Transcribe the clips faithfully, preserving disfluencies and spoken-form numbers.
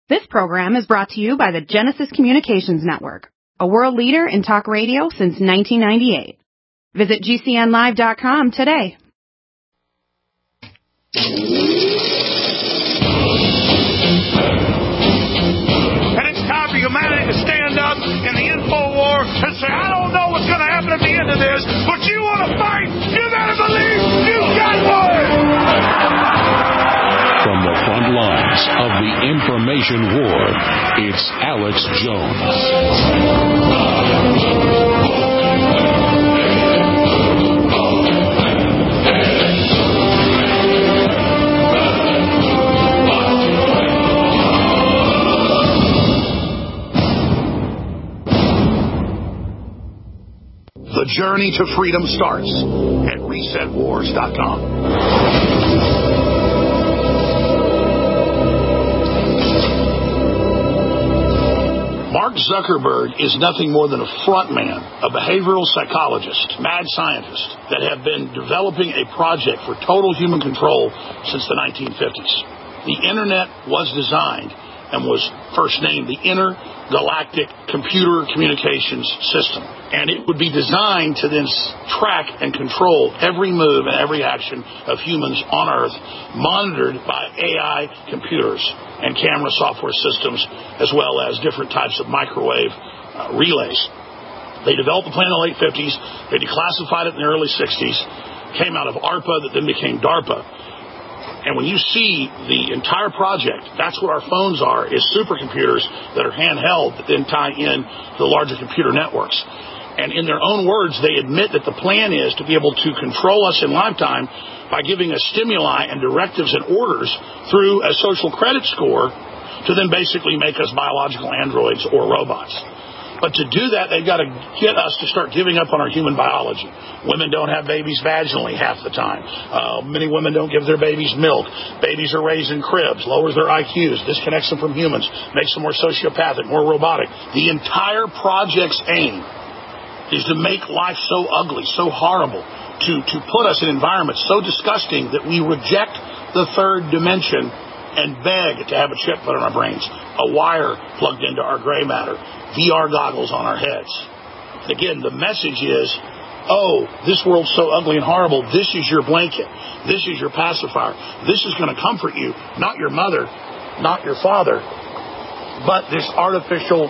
This program is brought to you by the Genesis Communications Network, a world leader in talk radio since nineteen ninety-eight. Visit G C N live dot com today. And it's time for humanity to stand up in the info war and say, I don't know what's going to happen at the end of this, but you want to fight, you better believe you got one! From the front lines of the information war, it's Alex Jones. The journey to freedom starts at reset wars dot com. Mark Zuckerberg is nothing more than a frontman, a behavioral psychologist, mad scientist that have been developing a project for total human control since the nineteen fifties. The Internet was designed and was first named the Intergalactic Computer Communications System. And it would be designed to then track and control every move and every action of humans on Earth, monitored by A I computers and camera software systems, as well as different types of microwave uh, relays. They developed the plan in the late fifties. They declassified it in the early sixties, came out of ARPA that then became DARPA. And when you see the entire project, that's what our phones are, is supercomputers that are handheld that then tie in to the larger computer networks. And in their own words, they admit that the plan is to be able to control us in lifetime by giving us stimuli and directives and orders through a social credit score to then basically make us biological androids or robots. But to do that, they've got to get us to start giving up on our human biology. Women don't have babies vaginally half the time. Uh, many women don't give their babies milk. Babies are raised in cribs, lowers their I Qs, disconnects them from humans, makes them more sociopathic, more robotic. The entire project's aim is to make life so ugly, so horrible, to, to put us in environments so disgusting that we reject the third dimension and beg to have a chip put in our brains, a wire plugged into our gray matter, V R goggles on our heads. Again, the message is, oh, this world's so ugly and horrible, this is your blanket, this is your pacifier, this is going to comfort you, not your mother, not your father, but this artificial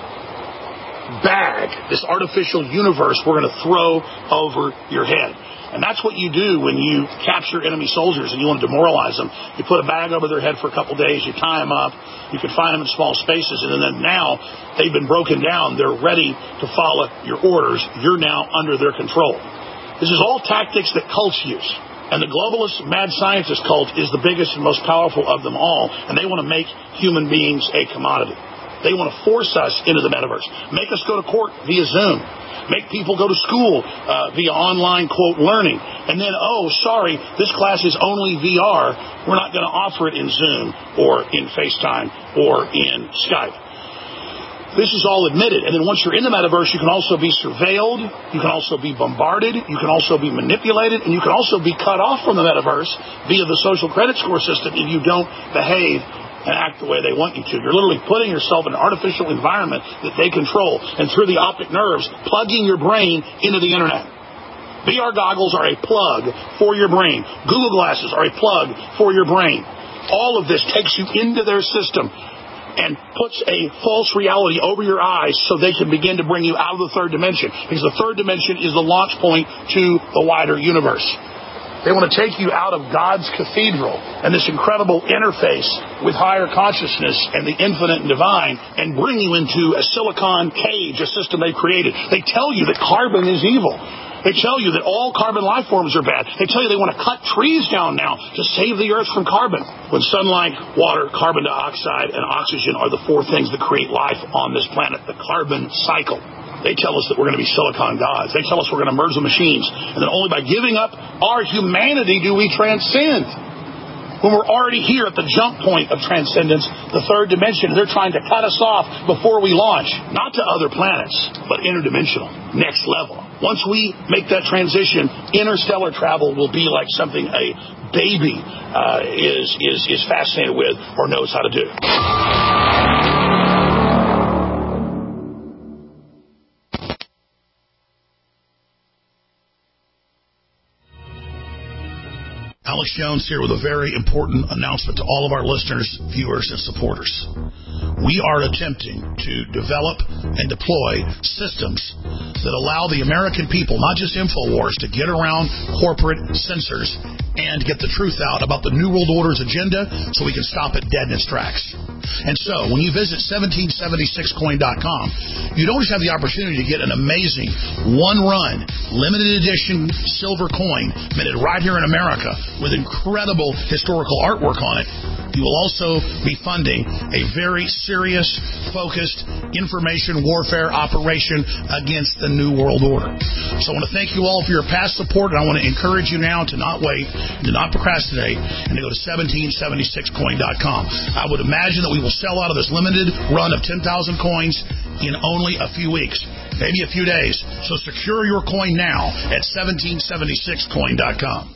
bag, this artificial universe we're going to throw over your head. And that's what you do when you capture enemy soldiers and you want to demoralize them. You put a bag over their head for a couple days, you tie them up, you can find them in small spaces, and then now they've been broken down, they're ready to follow your orders, you're now under their control. This is all tactics that cults use. And the globalist mad scientist cult is the biggest and most powerful of them all, and they want to make human beings a commodity. They want to force us into the metaverse, make us go to court via Zoom, make people go to school uh, via online, quote, learning. And then, oh, sorry, this class is only V R. We're not going to offer it in Zoom or in FaceTime or in Skype. This is all admitted. And then once you're in the metaverse, you can also be surveilled. You can also be bombarded. You can also be manipulated. And you can also be cut off from the metaverse via the social credit score system if you don't behave and act the way they want you to. You're literally putting yourself in an artificial environment that they control, and through the optic nerves, plugging your brain into the Internet. V R goggles are a plug for your brain. Google glasses are a plug for your brain. All of this takes you into their system and puts a false reality over your eyes so they can begin to bring you out of the third dimension, because the third dimension is the launch point to the wider universe. They want to take you out of God's cathedral and this incredible interface with higher consciousness and the infinite and divine and bring you into a silicon cage, a system they've created. They tell you that carbon is evil. They tell you that all carbon life forms are bad. They tell you they want to cut trees down now to save the earth from carbon. When sunlight, water, carbon dioxide, and oxygen are the four things that create life on this planet, the carbon cycle. They tell us that we're going to be silicon gods. They tell us we're going to merge the machines. And then only by giving up our humanity do we transcend. When we're already here at the jump point of transcendence, the third dimension, they're trying to cut us off before we launch. Not to other planets, but interdimensional, next level. Once we make that transition, interstellar travel will be like something a baby uh, is, is, is fascinated with or knows how to do. Alex Jones here with a very important announcement to all of our listeners, viewers, and supporters. We are attempting to develop and deploy systems that allow the American people, not just InfoWars, to get around corporate censors and get the truth out about the New World Order's agenda so we can stop it dead in its tracks. And so, when you visit seventeen seventy-six coin dot com, you don't just have the opportunity to get an amazing one-run, limited edition silver coin minted right here in America with incredible historical artwork on it. You will also be funding a very serious, focused information warfare operation against the New World Order. So I want to thank you all for your past support, and I want to encourage you now to not wait, to not procrastinate, and to go to seventeen seventy-six coin dot com. I would imagine that we will sell out of this limited run of ten thousand coins in only a few weeks, maybe a few days. So secure your coin now at seventeen seventy-six coin dot com.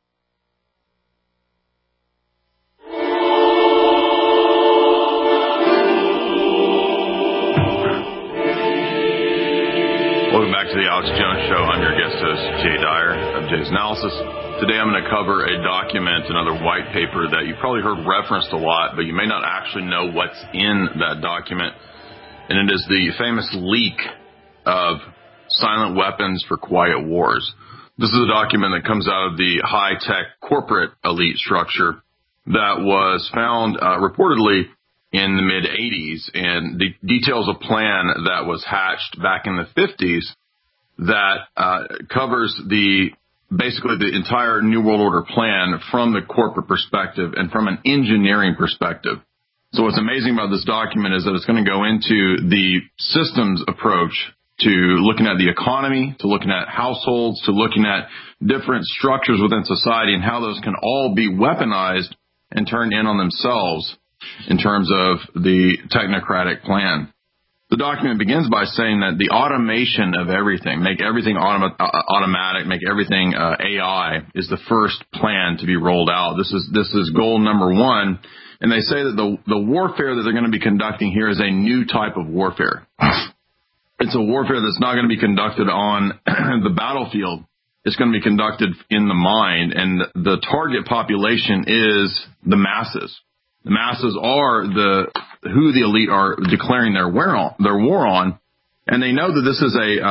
Welcome back to the Alex Jones Show. I'm your guest host, Jay Dyer of Jay's Analysis. Today I'm going to cover a document, another white paper that you've probably heard referenced a lot, but you may not actually know what's in that document. And it is the famous leak of silent weapons for quiet wars. This is a document that comes out of the high-tech corporate elite structure that was found uh, reportedly in the mid-eighties, and de- details a plan that was hatched back in the fifties that uh, covers the basically the entire New World Order plan from the corporate perspective and from an engineering perspective. So what's amazing about this document is that it's going to go into the systems approach to looking at the economy, to looking at households, to looking at different structures within society and how those can all be weaponized and turned in on themselves in terms of the technocratic plan. The document begins by saying that the automation of everything, make everything autom- automatic, make everything uh, A I, is the first plan to be rolled out. This is this is goal number one. And they say that the, the warfare that they're going to be conducting here is a new type of warfare. It's a warfare that's not going to be conducted on the battlefield. It's going to be conducted in the mind. And the target population is the masses. The masses are the who the elite are declaring their war on, their war on, and they know that this is a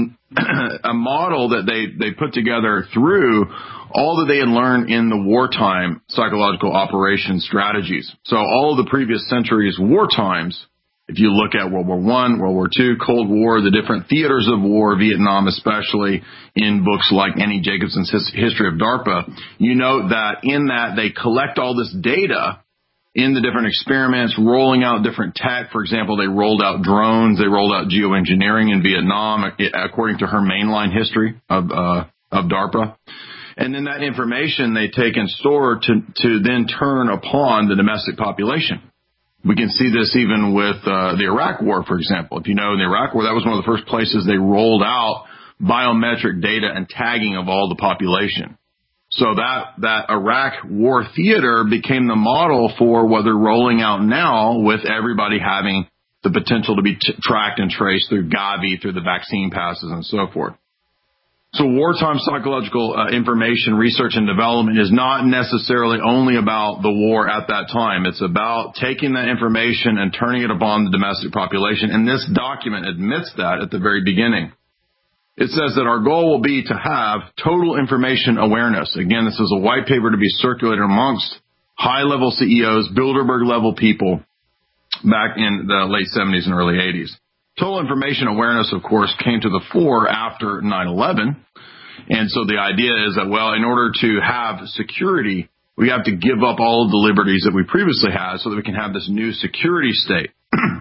uh, a model that they, they put together through all that they had learned in the wartime psychological operation strategies. So all of the previous centuries' war times, if you look at World War One, World War Two, Cold War, the different theaters of war, Vietnam especially, in books like Annie Jacobson's History of DARPA, you note that in that they collect all this data in the different experiments, rolling out different tech. For example, they rolled out drones. They rolled out geoengineering in Vietnam, according to her mainline history of uh, of DARPA. And then that information they take and store to, to then turn upon the domestic population. We can see this even with uh, the Iraq War, for example. If you know, in the Iraq War, that was one of the first places they rolled out biometric data and tagging of all the population. So that, that Iraq war theater became the model for what they're rolling out now, with everybody having the potential to be t- tracked and traced through Gavi, through the vaccine passes and so forth. So wartime psychological uh, information research and development is not necessarily only about the war at that time. It's about taking that information and turning it upon the domestic population. And this document admits that at the very beginning. It says that our goal will be to have total information awareness. Again, this is a white paper to be circulated amongst high-level C E Os, Bilderberg-level people back in the late seventies and early eighties. Total information awareness, of course, came to the fore after nine eleven. And so the idea is that, well, in order to have security, we have to give up all of the liberties that we previously had so that we can have this new security state.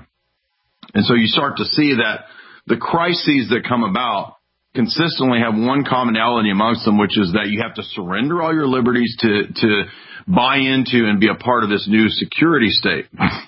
And so you start to see that the crises that come about consistently have one commonality amongst them, which is that you have to surrender all your liberties to, to buy into and be a part of this new security state.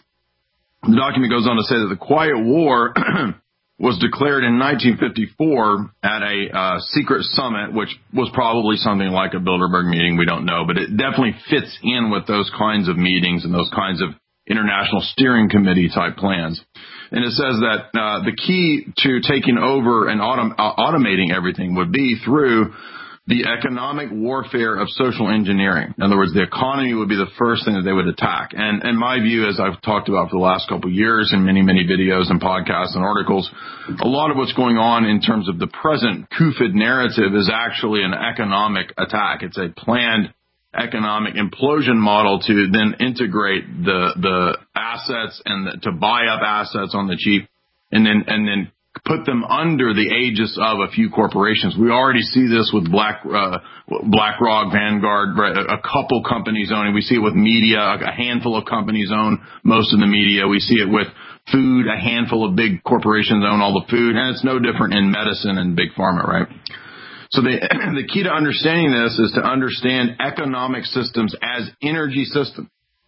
The document goes on to say that the Quiet War was declared in nineteen fifty-four at a uh, secret summit, which was probably something like a Bilderberg meeting. We don't know, but it definitely fits in with those kinds of meetings and those kinds of international steering committee type plans. And it says that uh, the key to taking over and autom- uh, automating everything would be through the economic warfare of social engineering. In other words, the economy would be the first thing that they would attack. And, and my view, as I've talked about for the last couple of years in many, many videos and podcasts and articles, a lot of what's going on in terms of the present CUFID narrative is actually an economic attack. It's a planned economic implosion model to then integrate the the assets and the, to buy up assets on the cheap, and then and then put them under the aegis of a few corporations. We already see this with Black uh, BlackRock, Vanguard, right, a, a couple companies owning. We see it with media. A handful of companies own most of the media. We see it with food. A handful of big corporations own all the food, and it's no different in medicine and big pharma, right? So the, the key to understanding this is to understand economic systems as energy systems.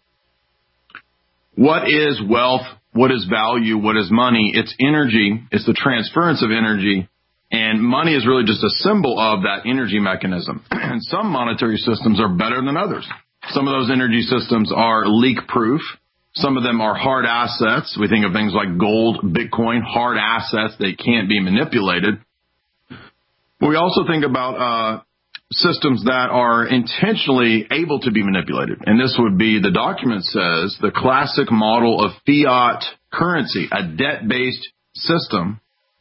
What is wealth? What is value? What is money? It's energy. It's the transference of energy. And money is really just a symbol of that energy mechanism. And some monetary systems are better than others. Some of those energy systems are leak-proof. Some of them are hard assets. We think of things like gold, Bitcoin, hard assets. They can't be manipulated. We also think about uh, systems that are intentionally able to be manipulated. And this would be, the document says, the classic model of fiat currency, a debt-based system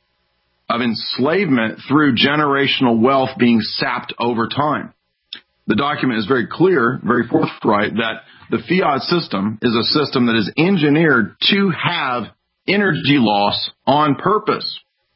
of enslavement through generational wealth being sapped over time. The document is very clear, very forthright, that the fiat system is a system that is engineered to have energy loss on purpose.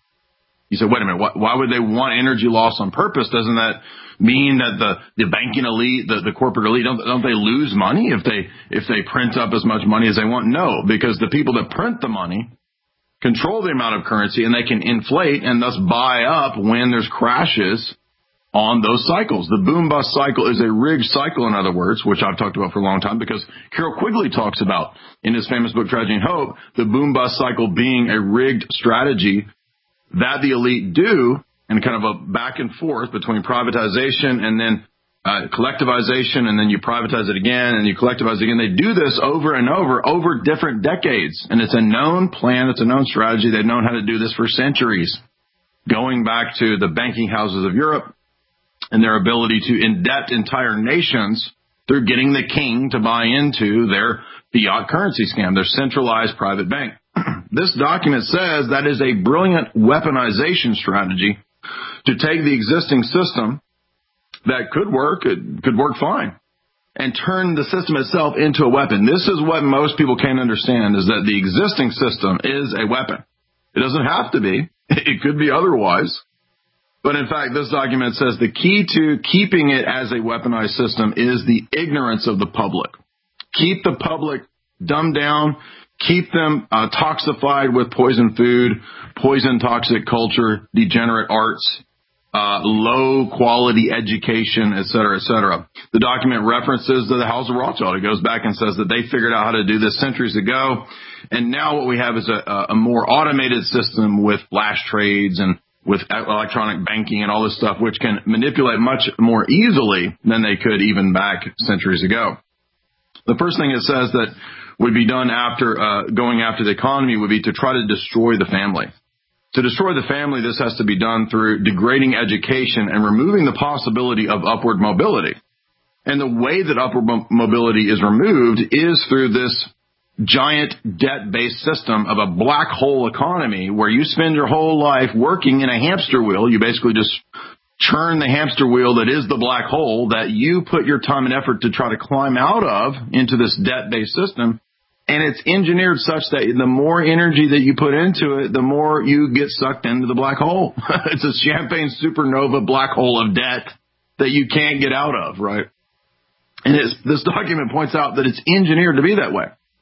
You said, wait a minute, why, why would they want energy loss on purpose? Doesn't that mean that the, the banking elite, the, the corporate elite, don't, don't they lose money if they if they print up as much money as they want? No, because the people that print the money control the amount of currency, and they can inflate and thus buy up when there's crashes on those cycles. The boom-bust cycle is a rigged cycle, in other words, which I've talked about for a long time, because Carroll Quigley talks about in his famous book, Tragedy and Hope, the boom-bust cycle being a rigged strategy that the elite do, and kind of a back and forth between privatization and then uh, collectivization, and then you privatize it again and you collectivize it again. They do this over and over, over different decades. And it's a known plan. It's a known strategy. They've known how to do this for centuries, going back to the banking houses of Europe and their ability to indebt entire nations through getting the king to buy into their fiat currency scam, their centralized private bank. This document says that is a brilliant weaponization strategy to take the existing system that could work, it could work fine, and turn the system itself into a weapon. This is what most people can't understand, is that the existing system is a weapon. It doesn't have to be. It could be otherwise. But in fact, this document says the key to keeping it as a weaponized system is the ignorance of the public. Keep the public dumbed down. Keep them uh, toxified with poison food, poison toxic culture, degenerate arts, uh, low quality education, et cetera, et cetera. The document references to the House of Rothschild. It goes back and says that they figured out how to do this centuries ago. And now what we have is a, a more automated system with flash trades and with electronic banking and all this stuff, which can manipulate much more easily than they could even back centuries ago. The first thing it says that would be done after uh, going after the economy would be to try to destroy the family. To destroy the family, this has to be done through degrading education and removing the possibility of upward mobility. And the way that upward mo- mobility is removed is through this giant debt-based system of a black hole economy where you spend your whole life working in a hamster wheel. You basically just churn the hamster wheel that is the black hole that you put your time and effort to try to climb out of into this debt-based system. And it's engineered such that the more energy that you put into it, the more you get sucked into the black hole. It's a champagne supernova black hole of debt that you can't get out of, right? And it's, this document points out that it's engineered to be that way.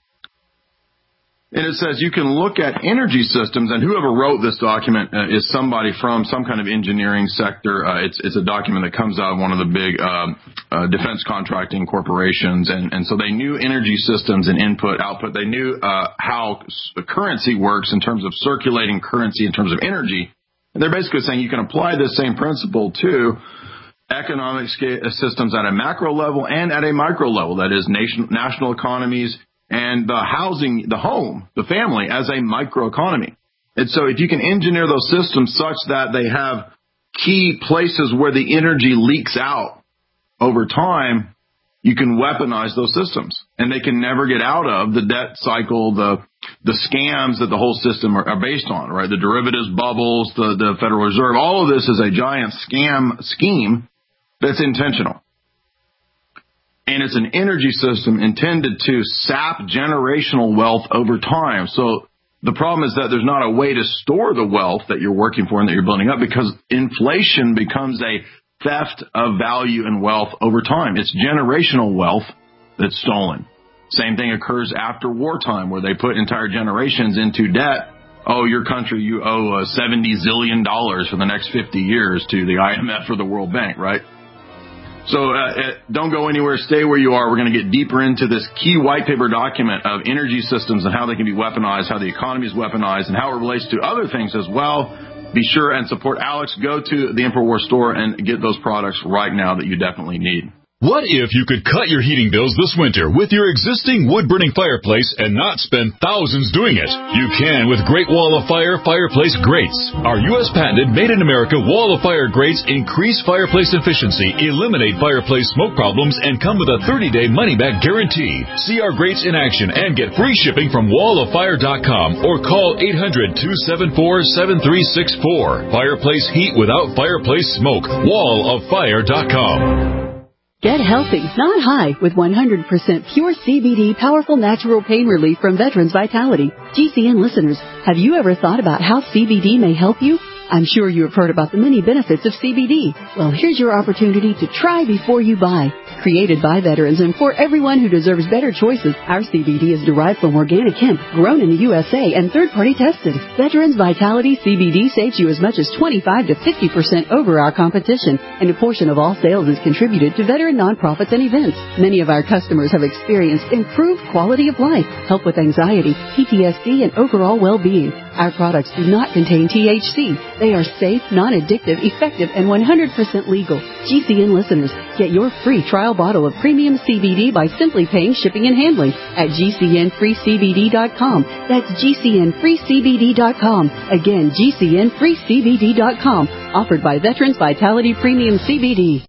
And it says you can look at energy systems, and whoever wrote this document uh, is somebody from some kind of engineering sector. Uh, it's, it's a document that comes out of one of the big uh, uh, defense contracting corporations, and, and so they knew energy systems and input, output. They knew uh, how the currency works in terms of circulating currency in terms of energy. And they're basically saying you can apply this same principle to economic scale, systems at a macro level and at a micro level, that is nation, national economies, and the housing, the home, the family as a microeconomy. And so if you can engineer those systems such that they have key places where the energy leaks out over time, you can weaponize those systems, and they can never get out of the debt cycle, the the scams that the whole system are, are based on, right? The derivatives bubbles, the, the Federal Reserve, all of this is a giant scam scheme that's intentional. And it's an energy system intended to sap generational wealth over time. So the problem is that there's not a way to store the wealth that you're working for and that you're building up, because inflation becomes a theft of value and wealth over time. It's generational wealth that's stolen. Same thing occurs after wartime, where they put entire generations into debt. Oh, your country, you owe uh, seventy zillion dollars for the next fifty years to the I M F or the World Bank, right? So uh, uh, don't go anywhere. Stay where you are. We're going to get deeper into this key white paper document of energy systems and how they can be weaponized, how the economy is weaponized, and how it relates to other things as well. Be sure and support Alex. Go to the InfoWars store and get those products right now that you definitely need. What if you could cut your heating bills this winter with your existing wood-burning fireplace and not spend thousands doing it? You can with Great Wall of Fire fireplace grates. Our U S patented made-in-America Wall of Fire grates increase fireplace efficiency, eliminate fireplace smoke problems, and come with a thirty-day money-back guarantee. See our grates in action and get free shipping from wall of fire dot com or call eight hundred, two seven four, seven three six four. Fireplace heat without fireplace smoke. wall of fire dot com. Get healthy, not high, with one hundred percent pure C B D powerful natural pain relief from Veterans Vitality. G C N listeners, have you ever thought about how C B D may help you? I'm sure you have heard about the many benefits of C B D. Well, here's your opportunity to try before you buy. Created by veterans and for everyone who deserves better choices, our C B D is derived from organic hemp, grown in the U S A and third-party tested. Veterans Vitality C B D saves you as much as twenty-five to fifty percent over our competition, and a portion of all sales is contributed to veteran nonprofits and events. Many of our customers have experienced improved quality of life, help with anxiety, P T S D, and overall well-being. Our products do not contain T H C. They are safe, non-addictive, effective, and one hundred percent legal. G C N listeners, get your free trial bottle of premium C B D by simply paying shipping and handling at G C N free C B D dot com. That's G C N free C B D dot com. Again, G C N free C B D dot com. Offered by Veterans Vitality Premium C B D.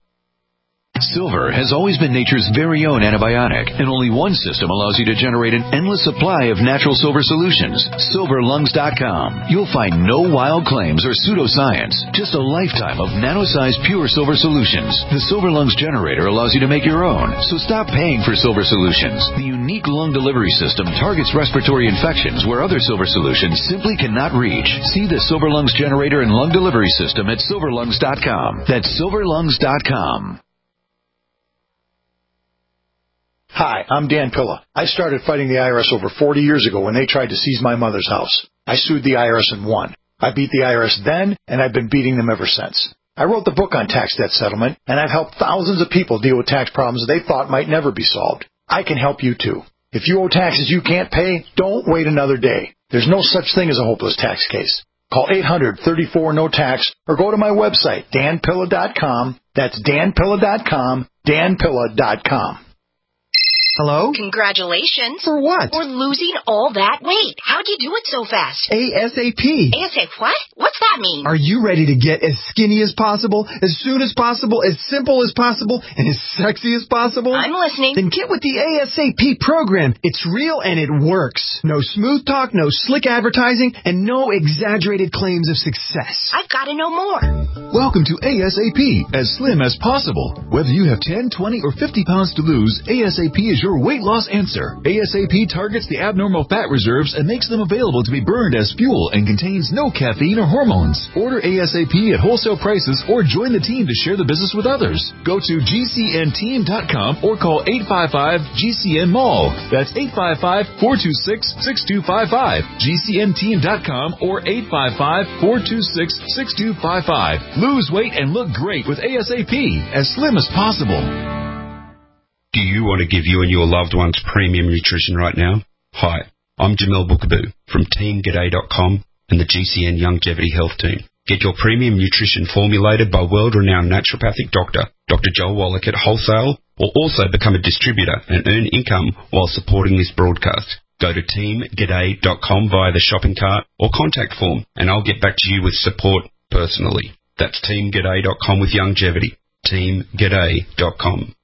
Silver has always been nature's very own antibiotic, and only one system allows you to generate an endless supply of natural silver solutions. silver lungs dot com. You'll find no wild claims or pseudoscience, just a lifetime of nano-sized pure silver solutions. The Silver Lungs generator allows you to make your own, so stop paying for silver solutions. The unique lung delivery system targets respiratory infections where other silver solutions simply cannot reach. See the Silver Lungs generator and lung delivery system at silver lungs dot com. That's silver lungs dot com. Hi, I'm Dan Pilla. I started fighting the I R S over forty years ago when they tried to seize my mother's house. I sued the I R S and won. I beat the I R S then, and I've been beating them ever since. I wrote the book on tax debt settlement, and I've helped thousands of people deal with tax problems they thought might never be solved. I can help you too. If you owe taxes you can't pay, don't wait another day. There's no such thing as a hopeless tax case. Call eight hundred, thirty-four, no tax or go to my website, dan pilla dot com. That's dan pilla dot com, dan pilla dot com. Hello? Congratulations. For what? For losing all that weight. How'd you do it so fast? ASAP. ASAP what? What's that mean? Are you ready to get as skinny as possible, as soon as possible, as simple as possible, and as sexy as possible? I'm listening. Then get with the ASAP program. It's real and it works. No smooth talk, no slick advertising, and no exaggerated claims of success. I've got to know more. Welcome to ASAP, as slim as possible. Whether you have ten, twenty, or fifty pounds to lose, ASAP is your weight loss answer. ASAP targets the abnormal fat reserves and makes them available to be burned as fuel and contains no caffeine or hormones. Order ASAP at wholesale prices or join the team to share the business with others. Go to G C N team dot com or call eight five five G C N mall. That's eight five five, four two six, six two five five. G C N team dot com or eight five five, four two six, six two five five. Lose weight and look great with ASAP, as slim as possible. Do you want to give you and your loved ones premium nutrition right now? Hi, I'm Jamel Bookaboo from team g'day dot com and the G C N Longevity Health Team. Get your premium nutrition formulated by world-renowned naturopathic doctor, Doctor Joel Wallach at wholesale, or also become a distributor and earn income while supporting this broadcast. Go to team g'day dot com via the shopping cart or contact form, and I'll get back to you with support personally. That's team g'day dot com with Youngevity. team g'day dot com.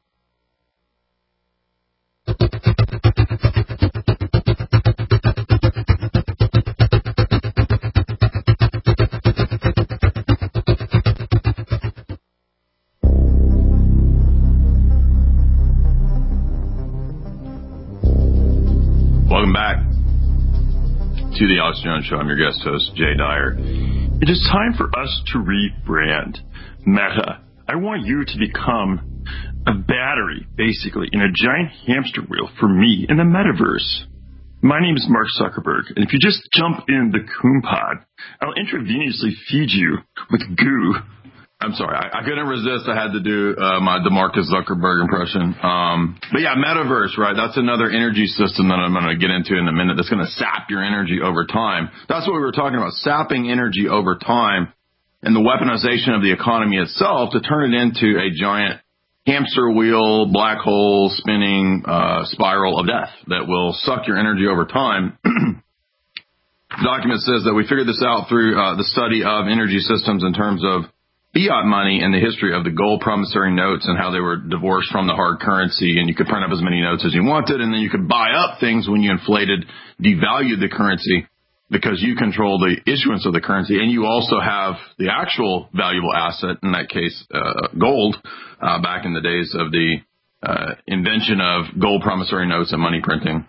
Welcome back to the Alex Jones Show. I'm your guest host, Jay Dyer. It is time for us to rebrand Meta. I want you to become a battery, basically, in a giant hamster wheel for me in the metaverse. My name is Mark Zuckerberg, and if you just jump in the Coom Pod, I'll intravenously feed you with goo. I'm sorry, I, I couldn't resist. I had to do uh, my DeMarcus Zuckerberg impression. Um, but yeah, metaverse, right? That's another energy system that I'm going to get into in a minute that's going to sap your energy over time. That's what we were talking about, sapping energy over time and the weaponization of the economy itself to turn it into a giant hamster wheel, black hole, spinning uh, spiral of death that will suck your energy over time. The document says that we figured this out through uh, the study of energy systems in terms of fiat money and the history of the gold promissory notes and how they were divorced from the hard currency, and you could print up as many notes as you wanted, and then you could buy up things when you inflated, devalued the currency because you control the issuance of the currency, and you also have the actual valuable asset, in that case, uh, gold, uh, back in the days of the uh, invention of gold promissory notes and money printing.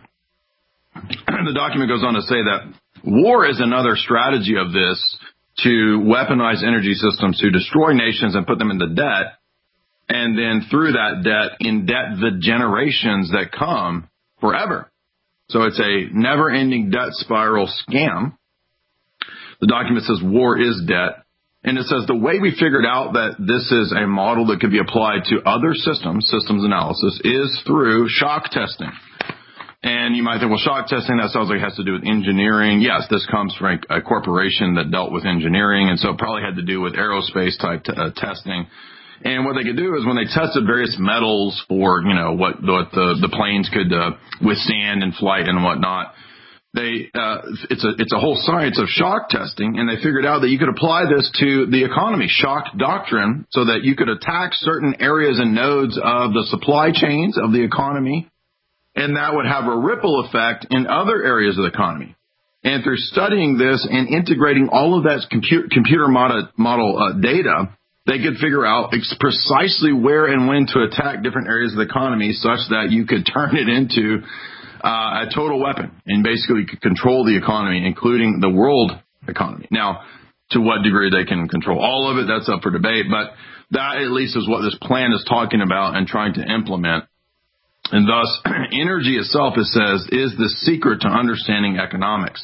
And the document goes on to say that war is another strategy of this, to weaponize energy systems to destroy nations and put them into debt, and then through that debt, indebt the generations that come forever. So it's a never-ending debt spiral scam. The document says war is debt, and it says the way we figured out that this is a model that could be applied to other systems, systems analysis, is through shock testing. And you might think, well, shock testing, that sounds like it has to do with engineering. Yes, this comes from a, a corporation that dealt with engineering, and so it probably had to do with aerospace type t- uh, testing. And what they could do is when they tested various metals for, you know, what, what the, the planes could uh, withstand in flight and whatnot, they uh, it's a it's a whole science of shock testing, and they figured out that you could apply this to the economy, shock doctrine, so that you could attack certain areas and nodes of the supply chains of the economy, and that would have a ripple effect in other areas of the economy. And through studying this and integrating all of that computer, computer model, model uh, data, they could figure out ex- precisely where and when to attack different areas of the economy such that you could turn it into uh, a total weapon and basically could control the economy, including the world economy. Now, to what degree they can control all of it, that's up for debate, but that at least is what this plan is talking about and trying to implement. And thus, energy itself, it says, is the secret to understanding economics.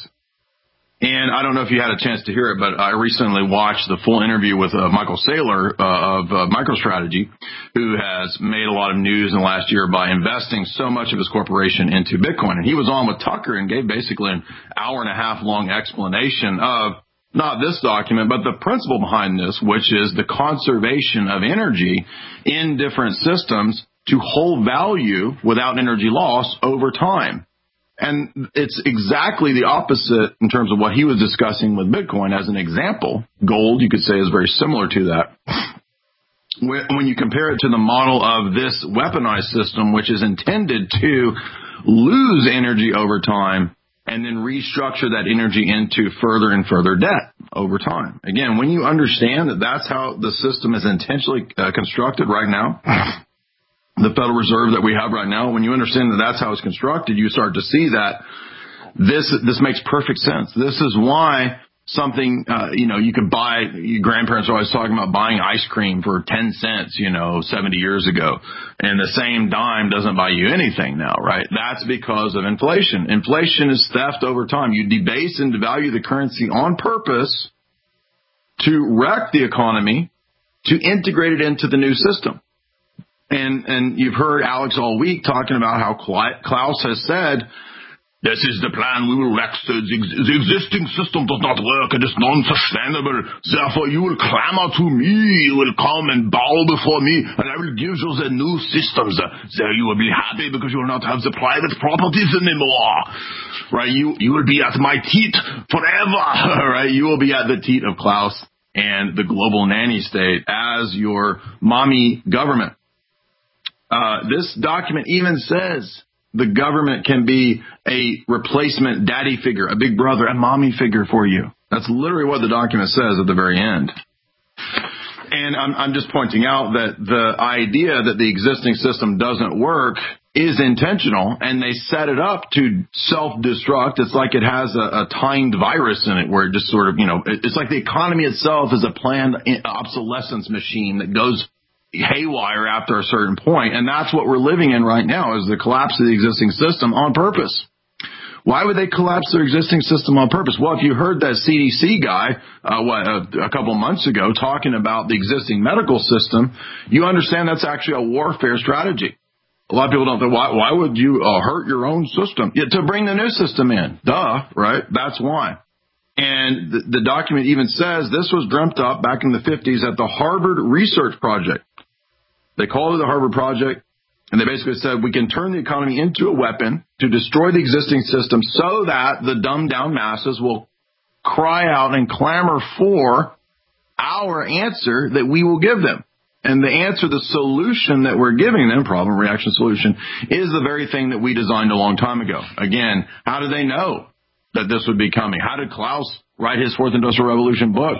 And I don't know if you had a chance to hear it, but I recently watched the full interview with uh, Michael Saylor uh, of uh, MicroStrategy, who has made a lot of news in the last year by investing so much of his corporation into Bitcoin. And he was on with Tucker and gave basically an hour and a half long explanation of not this document, but the principle behind this, which is the conservation of energy in different systems to hold value without energy loss over time. And it's exactly the opposite in terms of what he was discussing with Bitcoin as an example. Gold, you could say, is very similar to that. When you compare it to the model of this weaponized system, which is intended to lose energy over time and then restructure that energy into further and further debt over time. Again, when you understand that that's how the system is intentionally uh, constructed right now, the Federal Reserve that we have right now, when you understand that that's how it's constructed, you start to see that this this makes perfect sense. This is why something, uh, you know, you could buy, your grandparents are always talking about buying ice cream for ten cents, you know, seventy years ago, and the same dime doesn't buy you anything now, right? That's because of inflation. Inflation is theft over time. You debase and devalue the currency on purpose to wreck the economy, to integrate it into the new system. And and you've heard Alex all week talking about how Klaus has said, this is the plan, we will wreck the, the existing system does not work, it is non-sustainable, therefore you will clamor to me, you will come and bow before me, and I will give you the new systems. There you will be happy because you will not have the private properties anymore, right? You you will be at my teat forever, right? You will be at the teat of Klaus. and the global nanny state as your mommy government. Uh, this document even says the government can be a replacement daddy figure, a big brother, a mommy figure for you. That's literally what the document says at the very end. And I'm, I'm just pointing out that the idea that the existing system doesn't work is intentional, and they set it up to self-destruct. It's like it has a, a timed virus in it where it just sort of, you know, it's like the economy itself is a planned obsolescence machine that goes haywire after a certain point. And that's what we're living in right now, is the collapse of the existing system on purpose. Why would they collapse their existing system on purpose? Well, if you heard that C D C guy uh, what, a, a couple months ago talking about the existing medical system, you understand that's actually a warfare strategy. A lot of people don't think, why, why would you uh, hurt your own system? Yeah, to bring the new system in. Duh, right? That's why. And the, the document even says this was dreamt up back in the fifties at the Harvard Research Project. They called it the Harvard Project. And they basically said we can turn the economy into a weapon to destroy the existing system so that the dumbed down masses will cry out and clamor for our answer that we will give them. And the answer, the solution that we're giving them, problem, reaction, solution, is the very thing that we designed a long time ago. Again, how do they know that this would be coming? How did Klaus write his Fourth Industrial Revolution book?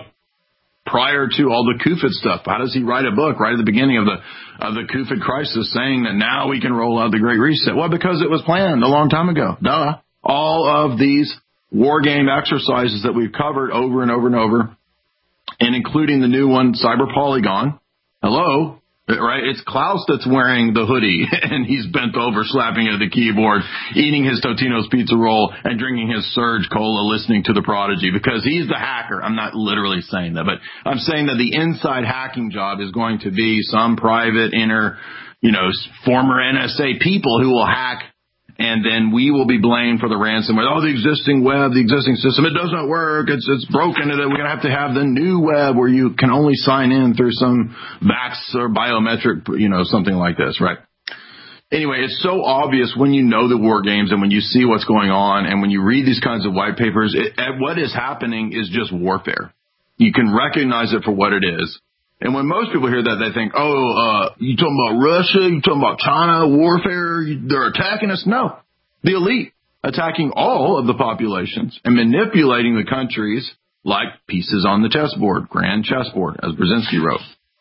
Prior to all the COVID stuff, how does he write a book right at the beginning of the of the COVID crisis saying that now we can roll out the Great Reset? Well, because it was planned a long time ago. Duh. All of these war game exercises that we've covered over and over and over, and including the new one, Cyber Polygon. Hello? Right? It's Klaus that's wearing the hoodie, and he's bent over, slapping at the keyboard, eating his Totino's pizza roll, and drinking his Surge Cola, listening to The Prodigy, because he's the hacker. I'm not literally saying that, but I'm saying that the inside hacking job is going to be some private, inner, you know, former N S A people who will hack, and then we will be blamed for the ransomware. Oh, the existing web, the existing system, it doesn't work. It's it's broken. We're going to have to have the new web where you can only sign in through some Vax or biometric, you know, something like this, right? Anyway, it's so obvious when you know the war games and when you see what's going on and when you read these kinds of white papers, it, what is happening is just warfare. You can recognize it for what it is. And when most people hear that, they think, oh, uh, you talking about Russia? You talking about China, warfare? They're attacking us? No. The elite attacking all of the populations and manipulating the countries like pieces on the chessboard, grand chessboard, as Brzezinski wrote.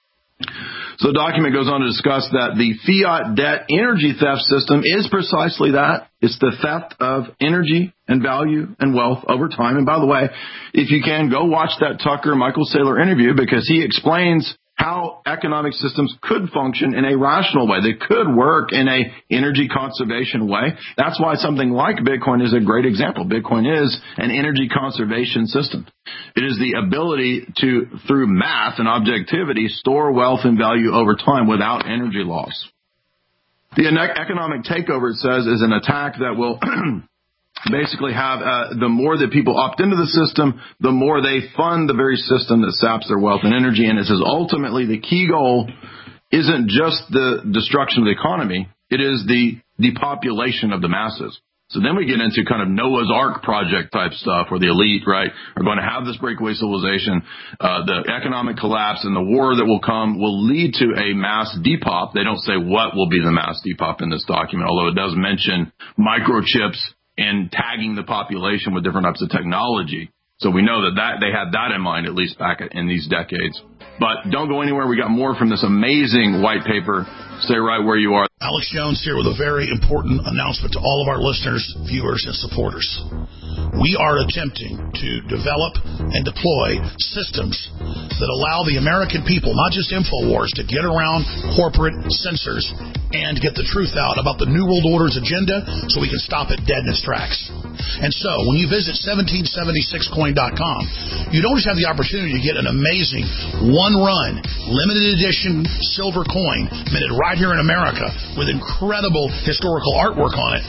So the document goes on to discuss that the fiat debt energy theft system is precisely that. It's the theft of energy and value and wealth over time. And by the way, if you can, go watch that Tucker Michael Saylor interview, because he explains how economic systems could function in a rational way. They could work in a energy conservation way. That's why something like Bitcoin is a great example. Bitcoin is an energy conservation system. It is the ability to, through math and objectivity, store wealth and value over time without energy loss. The economic takeover, it says, is an attack that will basically have, uh, the more that people opt into the system, the more they fund the very system that saps their wealth and energy. And it says ultimately the key goal isn't just the destruction of the economy, it is the depopulation of the masses. So then we get into kind of Noah's Ark project type stuff where the elite, right, are going to have this breakaway civilization. Uh, the economic collapse and the war that will come will lead to a mass depop. They don't say what will be the mass depop in this document, although it does mention microchips and tagging the population with different types of technology. So we know that, that they had that in mind, at least back in these decades. But don't go anywhere. We got more from this amazing white paper. Stay right where you are. Alex Jones here with a very important announcement to all of our listeners, viewers, and supporters. We are attempting to develop and deploy systems that allow the American people, not just InfoWars, to get around corporate censors and get the truth out about the New World Order's agenda so we can stop it dead in its tracks. And so when you visit seventeen seventy-six coin dot com, you don't just have the opportunity to get an amazing one-run, limited edition silver coin minted right here in America with incredible historical artwork on it.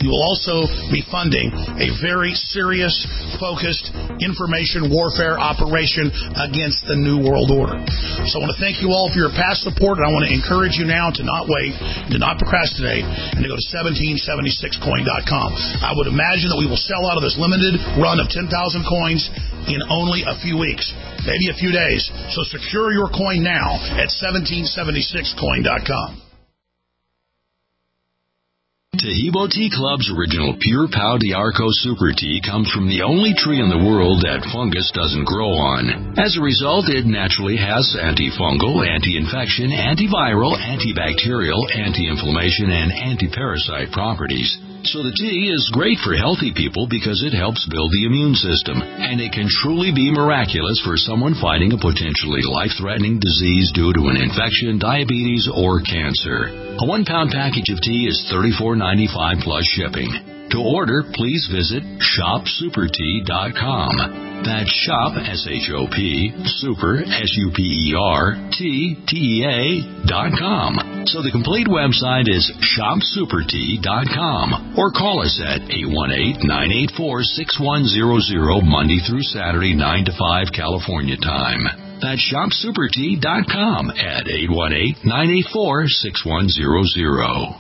you will also be funding a very serious, focused information warfare operation against the New World Order. So I want to thank you all for your past support, and I want to encourage you now to not wait, to not procrastinate, and to go to seventeen seventy-six coin dot com. I would imagine that we will sell out of this limited run of ten thousand coins in only a few weeks, maybe a few days. So secure your coin now at seventeen seventy-six coin dot com. Taheebo Tea Club's original Pure Pau D'Arco Super Tea comes from the only tree in the world that fungus doesn't grow on. As a result, it naturally has antifungal, anti-infection, antiviral, antibacterial, anti-inflammation, and anti-parasite properties. So the tea is great for healthy people because it helps build the immune system, and it can truly be miraculous for someone fighting a potentially life-threatening disease due to an infection, diabetes, or cancer. A one-pound package of tea is thirty-four ninety-five plus shipping. To order, please visit shop super tea dot com. That's shop, S H O P, super, S U P E R, T, T E A, dot com. So the complete website is shop super tea dot com. Or call us at eight one eight, nine eight four, six one zero zero, Monday through Saturday, nine to five, California time. That's shop super tea dot com at eight one eight, nine eight four, six one zero zero.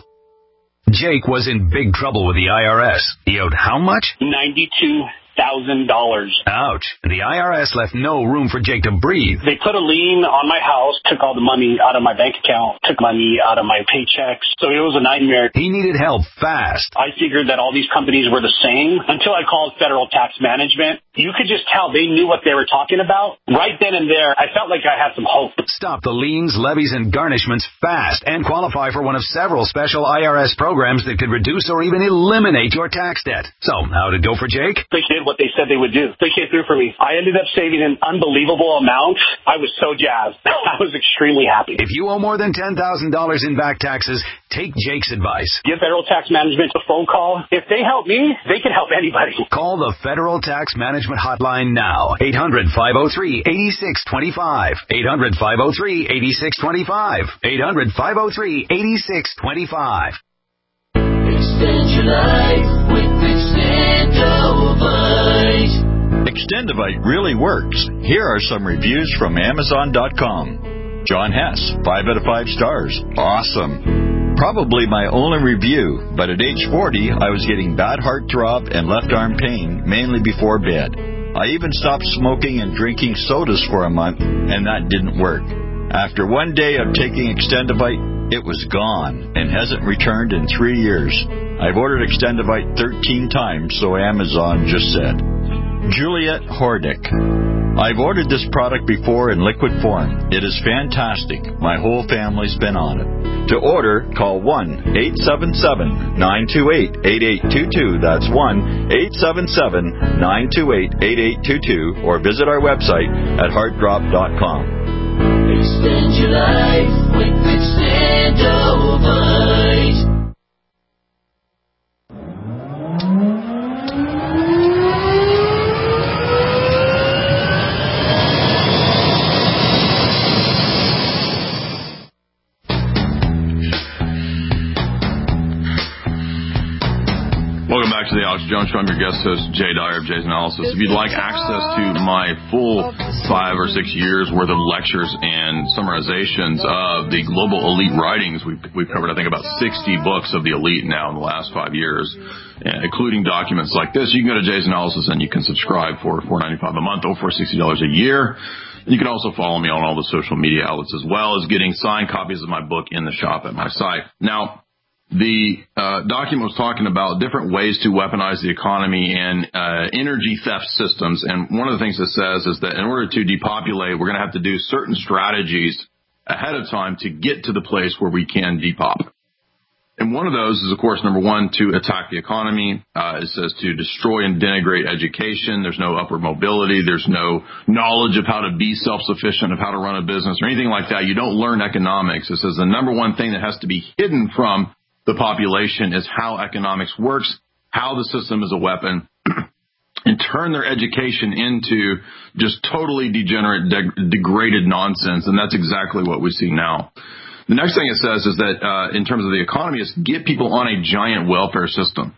Jake was in big trouble with the I R S. He owed how much? ninety-two thousand dollars. Ouch. The I R S left no room for Jake to breathe. They put a lien on my house, took all the money out of my bank account, took money out of my paychecks. So it was a nightmare. He needed help fast. I figured that all these companies were the same until I called Federal Tax Management. You could just tell they knew what they were talking about. Right then and there, I felt like I had some hope. Stop the liens, levies, and garnishments fast and qualify for one of several special I R S programs that could reduce or even eliminate your tax debt. So, how'd it go for Jake? They did what they said they would do. They came through for me. I ended up saving an unbelievable amount. I was so jazzed. I was extremely happy. If you owe more than ten thousand dollars in back taxes, take Jake's advice. Give Federal Tax Management a phone call. If they help me, they can help anybody. Call the Federal Tax Management Hotline now. eight hundred, five oh three, eight six two five. eight hundred, five oh three, eight six two five. eight hundred, five oh three, eight six two five. Extend your life with Extendovite. Extendovite really works. Here are some reviews from Amazon dot com. John Hess, five out of five stars. Awesome. Probably my only review, but at age forty, I was getting bad heartthrob and left arm pain, mainly before bed. I even stopped smoking and drinking sodas for a month, and that didn't work. After one day of taking Extendovite, it was gone and hasn't returned in three years. I've ordered Extendovite thirteen times, so Amazon just said. Juliet Hordick. I've ordered this product before in liquid form. It is fantastic. My whole family's been on it. To order, call one eight seven seven, nine two eight, eight eight two two. That's one eight seven seven, nine two eight, eight eight two two. Or visit our website at heart drop dot com. Extend your life with Extendovite. Welcome back to the Alex Jones Show. I'm your guest host, Jay Dyer of Jay's Analysis. If you'd like access to my full five or six years worth of lectures and summarizations of the global elite writings, we've, we've covered, I think, about sixty books of the elite now in the last five years, including documents like this. You can go to Jay's Analysis and you can subscribe for four dollars and ninety-five cents a month or for sixty dollars a year. You can also follow me on all the social media outlets, as well as getting signed copies of my book in the shop at my site. Now, the uh, document was talking about different ways to weaponize the economy and uh, energy theft systems. And one of the things it says is that in order to depopulate, we're going to have to do certain strategies ahead of time to get to the place where we can depop. And one of those is, of course, number one, to attack the economy. Uh, it says to destroy and denigrate education. There's no upward mobility. There's no knowledge of how to be self-sufficient, of how to run a business or anything like that. You don't learn economics. It says the number one thing that has to be hidden from the population is how economics works, how the system is a weapon, and turn their education into just totally degenerate, de- degraded nonsense. And that's exactly what we see now. The next thing it says is that uh, in terms of the economy is get people on a giant welfare system.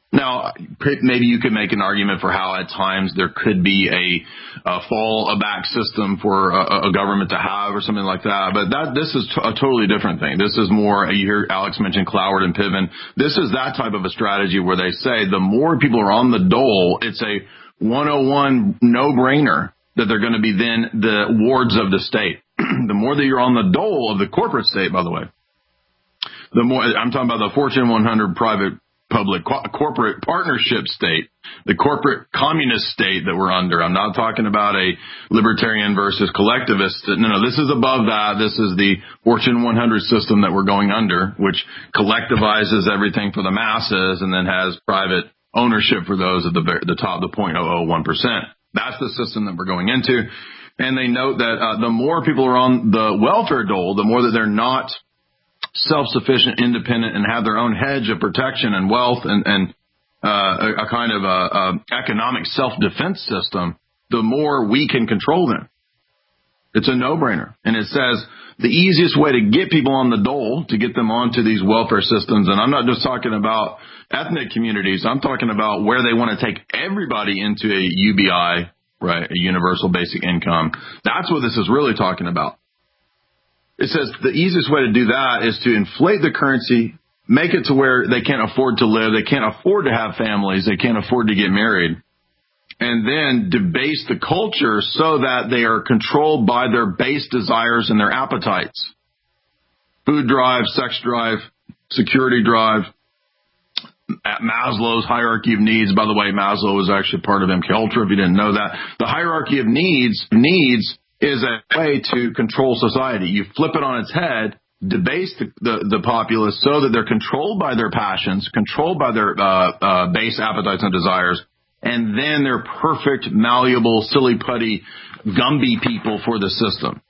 Now, maybe you could make an argument for how at times there could be a, a fall-back system for a, a government to have or something like that. But that this is t- a totally different thing. This is more, you hear Alex mention Cloward and Piven. This is that type of a strategy where they say the more people are on the dole, it's a one oh one no-brainer that they're going to be then the wards of the state. The more that you're on the dole of the corporate state, by the way, the more, I'm talking about the Fortune one hundred private public co- corporate partnership state, the corporate communist state that we're under. I'm not talking about a libertarian versus collectivist. No, no, this is above that. This is the Fortune one hundred system that we're going under, which collectivizes everything for the masses and then has private ownership for those at the, the top, the zero point zero zero one percent. That's the system that we're going into. And they note that uh, the more people are on the welfare dole, the more that they're not self-sufficient, independent, and have their own hedge of protection and wealth and, and uh, a, a kind of a, a economic self-defense system, the more we can control them. It's a no-brainer. And it says the easiest way to get people on the dole, to get them onto these welfare systems, and I'm not just talking about ethnic communities, I'm talking about where they want to take everybody into a U B I, right, a universal basic income. That's what this is really talking about. It says the easiest way to do that is to inflate the currency, make it to where they can't afford to live, they can't afford to have families, they can't afford to get married, and then debase the culture so that they are controlled by their base desires and their appetites. Food drive, sex drive, security drive, at Maslow's hierarchy of needs. By the way, Maslow was actually part of M K Ultra, if you didn't know that. The hierarchy of needs, needs is a way to control society. You flip it on its head, debase the, the, the populace so that they're controlled by their passions, controlled by their uh, uh, base appetites and desires, and then they're perfect, malleable, silly putty, Gumby people for the system.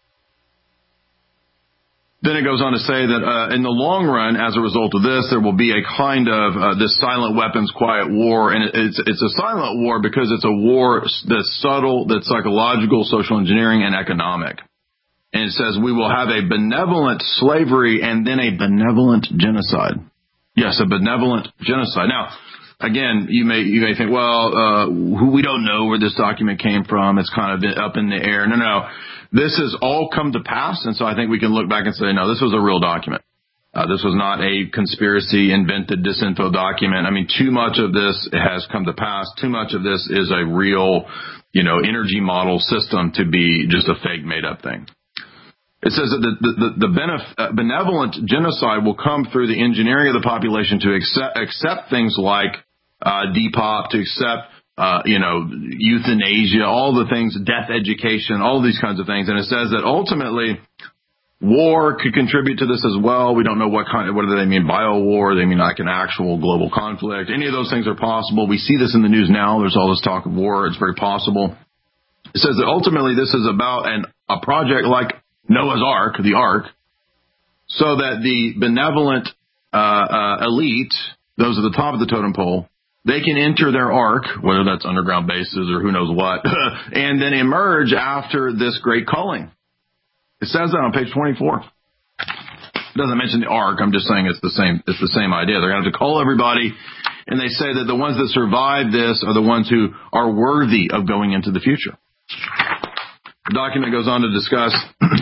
Then it goes on to say that uh, in the long run, as a result of this, there will be a kind of uh, this silent weapons, quiet war. And it's it's a silent war because it's a war that's subtle, that's psychological, social engineering, and economic. And it says we will have a benevolent slavery and then a benevolent genocide. Yes, a benevolent genocide. Now, again, you may you may think, well, uh, who we don't know where this document came from. It's kind of up in the air. No, no. This has all come to pass, and so I think we can look back and say, no, this was a real document. Uh, this was not a conspiracy, invented disinfo document. I mean, too much of this has come to pass. Too much of this is a real, you know, energy model system to be just a fake, made-up thing. It says that the, the, the benef- uh, benevolent genocide will come through the engineering of the population to accept, accept things like uh, Depop, to accept Uh, you know, euthanasia, all the things, death education, all these kinds of things. And it says that ultimately war could contribute to this as well. We don't know what kind of, what do they mean, bio-war? They mean like an actual global conflict. Any of those things are possible. We see this in the news now. There's all this talk of war. It's very possible. It says that ultimately this is about an, a project like Noah's Ark, the Ark, so that the benevolent uh, uh, elite, those at the top of the totem pole, they can enter their ark, whether that's underground bases or who knows what, and then emerge after this great culling. It says that on page twenty-four. It doesn't mention the ark. I'm just saying it's the same. It's the same idea. They're going to have to cull everybody, and they say that the ones that survive this are the ones who are worthy of going into the future. The document goes on to discuss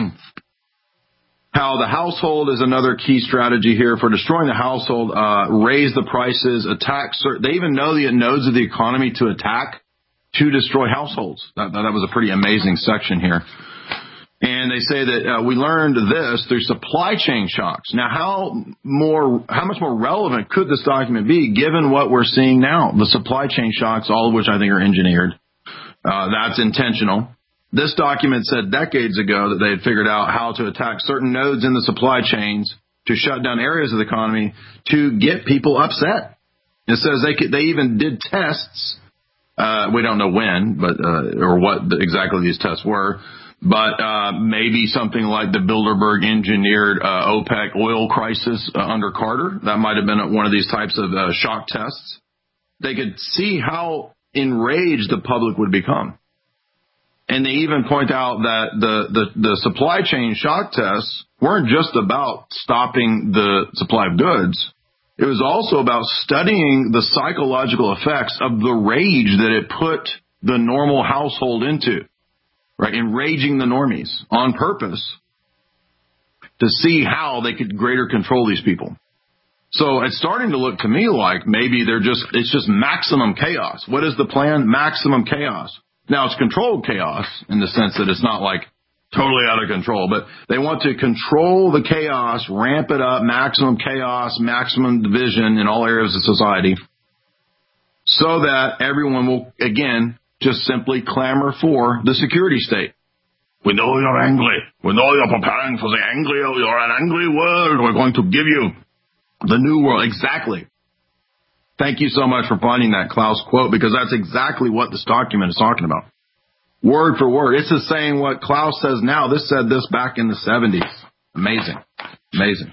how the household is another key strategy here for destroying the household, uh, raise the prices, attack. They even know the nodes of the economy to attack to destroy households. That, that was a pretty amazing section here. And they say that uh, we learned this through supply chain shocks. Now, how more, how much more relevant could this document be given what we're seeing now? The supply chain shocks, all of which I think are engineered. Uh, that's intentional. This document said decades ago that they had figured out how to attack certain nodes in the supply chains to shut down areas of the economy to get people upset. It says they could, they even did tests. Uh, we don't know when, but uh, or what the, exactly these tests were, but uh, maybe something like the Bilderberg engineered uh, OPEC oil crisis uh, under Carter. That might have been one of these types of uh, shock tests. They could see how enraged the public would become. And they even point out that the, the, the supply chain shock tests weren't just about stopping the supply of goods. It was also about studying the psychological effects of the rage that it put the normal household into, right? Enraging the normies on purpose to see how they could greater control these people. So it's starting to look to me like maybe they're just, it's just maximum chaos. What is the plan? Maximum chaos. Now it's controlled chaos in the sense that it's not like totally out of control, but they want to control the chaos, ramp it up, maximum chaos, maximum division in all areas of society so that everyone will, again, just simply clamor for the security state. We know you're angry. We know you're preparing for the angry, you're an angry world. We're going to give you the new world. Exactly. Thank you so much for finding that Klaus quote, because that's exactly what this document is talking about. Word for word. It's the saying what Klaus says now. This said this back in the seventies. Amazing. Amazing.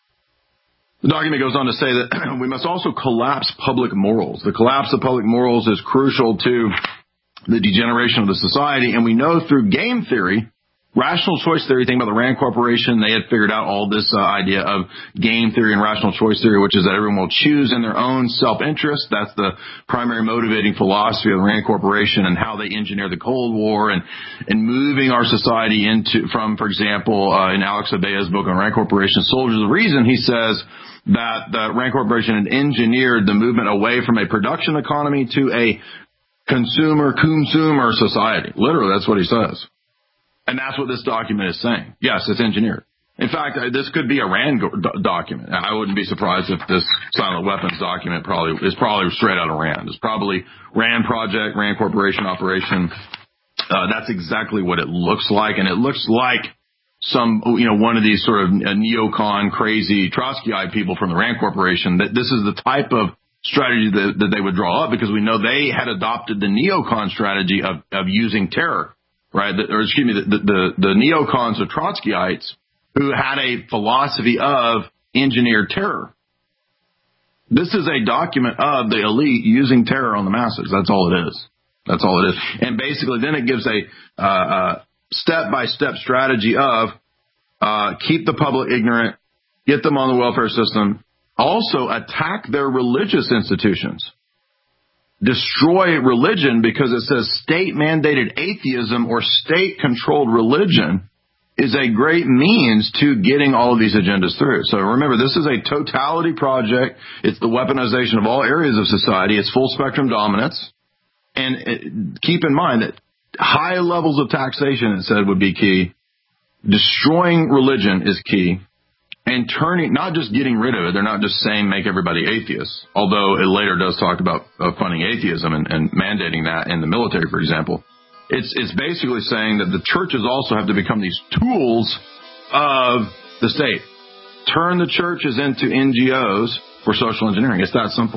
The document goes on to say that we must also collapse public morals. The collapse of public morals is crucial to the degeneration of the society, and we know through game theory, rational choice theory, think about the Rand Corporation, they had figured out all this uh, idea of game theory and rational choice theory, which is that everyone will choose in their own self-interest. That's the primary motivating philosophy of the Rand Corporation and how they engineer the Cold War and, and moving our society into, from, for example, uh, in Alex Abea's book on Rand Corporation, Soldiers of Reason, he says that the Rand Corporation had engineered the movement away from a production economy to a consumer, consumer society. Literally, that's what he says. And that's what this document is saying. Yes, it's engineered. In fact, this could be a Rand do- document. I wouldn't be surprised if this silent weapons document probably is probably straight out of Rand. It's probably Rand Project, Rand Corporation operation. Uh, that's exactly what it looks like. And it looks like some, you know, one of these sort of neocon, crazy Trotskyite people from the Rand Corporation, that this is the type of strategy that, that they would draw up, because we know they had adopted the neocon strategy of, of using terror, right? The, or excuse me, the, the, the neocons or Trotskyites who had a philosophy of engineered terror. This is a document of the elite using terror on the masses. That's all it is. That's all it is. And basically then it gives a uh, uh, step-by-step strategy of uh, keep the public ignorant, get them on the welfare system, also attack their religious institutions, destroy religion, because it says state-mandated atheism or state-controlled religion is a great means to getting all of these agendas through. So remember, this is a totality project. It's the weaponization of all areas of society. It's full-spectrum dominance. And it, keep in mind that high levels of taxation, it said, would be key. Destroying religion is key. And turning, not just getting rid of it, they're not just saying make everybody atheists, although it later does talk about uh, funding atheism and, and mandating that in the military, for example. It's it's basically saying that the churches also have to become these tools of the state. Turn the churches into N G Os for social engineering. It's that simple.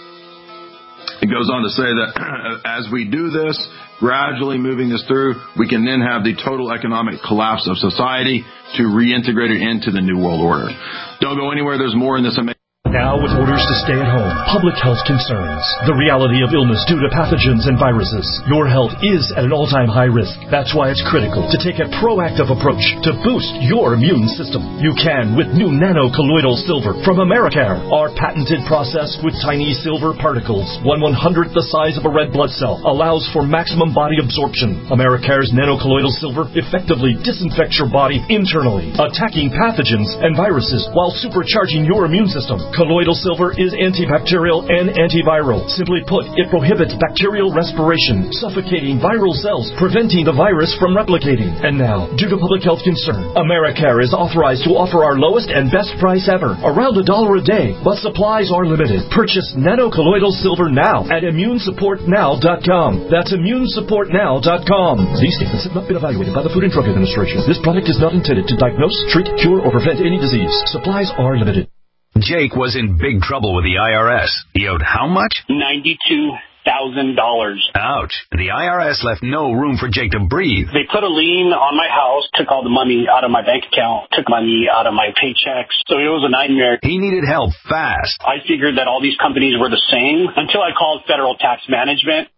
It goes on to say that as we do this, gradually moving this through, we can then have the total economic collapse of society to reintegrate it into the New World Order. Don't go anywhere. There's more in this amazing. Now with orders to stay at home, public health concerns, the reality of illness due to pathogens and viruses, your health is at an all-time high risk. That's why it's critical to take a proactive approach to boost your immune system. You can with new nano-colloidal silver from Americare. Our patented process with tiny silver particles, one one-hundredth the size of a red blood cell, allows for maximum body absorption. Americare's nano-colloidal silver effectively disinfects your body internally, attacking pathogens and viruses while supercharging your immune system. Colloidal silver is antibacterial and antiviral. Simply put, it prohibits bacterial respiration, suffocating viral cells, preventing the virus from replicating. And now, due to public health concern, Americare is authorized to offer our lowest and best price ever, around a dollar a day, but supplies are limited. Purchase nano-colloidal silver now at immune support now dot com. That's immune support now dot com. These statements have not been evaluated by the Food and Drug Administration. This product is not intended to diagnose, treat, cure, or prevent any disease. Supplies are limited. Jake was in big trouble with the I R S. He owed how much? ninety-two thousand dollars. Ouch. The I R S left no room for Jake to breathe. They put a lien on my house, took all the money out of my bank account, took money out of my paychecks. So it was a nightmare. He needed help fast. I figured that all these companies were the same until I called Federal Tax Management.